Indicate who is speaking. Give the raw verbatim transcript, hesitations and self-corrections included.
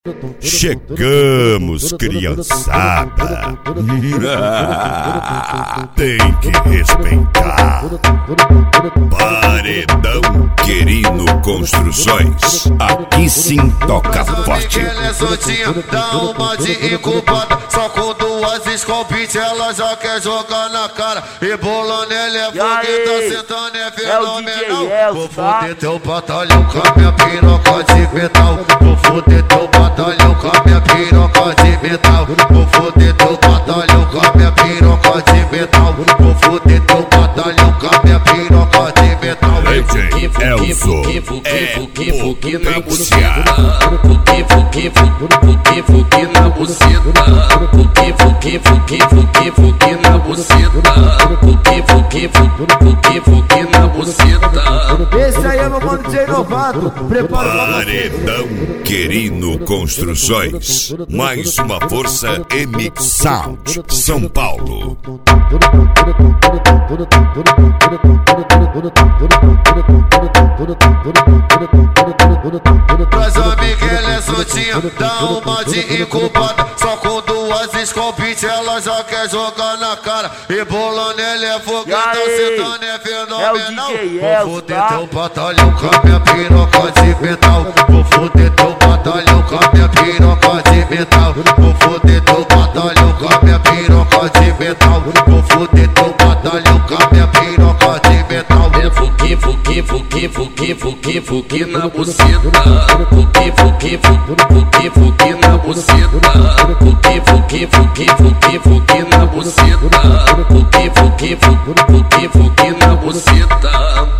Speaker 1: Chegamos, criançada. Tem que respeitar. Paredão Querino Construções. Aqui sim toca forte.
Speaker 2: Ela é soltinha, dá uma de incubada. Só com duas escopite ela já quer jogar na cara. Rebolando ela é fogueta, sentando é fenomenal. Vou foder teu batalhão com a minha piroca de metal. Vou foder teu batalhão com a minha piroca de metal. Vou foder teu batalhão com a minha piroca de metal. Vou foder teu batalhão com a minha piroca de metal.
Speaker 1: Elzo é
Speaker 3: fuque na buceta, fuque, fuque, fuque, fuque na buceta, fuque, fuque, fuque, fuque, fuque na buceta, fuque, fuque, fuque, fuque na buceta.
Speaker 4: Esse aí é meu mano de Novato. Prepara o
Speaker 1: Paredão Querino Construções. Mais uma força M Sound São Paulo.
Speaker 2: Pras amigas ela é soltinha, dá uma de incubada. Só com duas escopite ela já quer jogar na cara. Rebolando ela é fogueta, sentando é fenomenal. Vou foder teu batalhão com a minha piroca de metal. Vou foder teu batalhão com a minha piroca de metal. Vou foder teu batalhão com a minha piroca de metal. Vou foder teu batalhão com a minha piroca de metal.
Speaker 3: É fuque, fuque, fuque, fuque, fuque, fuque na buceta, fuque, fuque, fuque, fuque na buceta, fuque, fuque, fuque, fuque, fuque na buceta, fuque, fuque, fuque, fuque na buceta.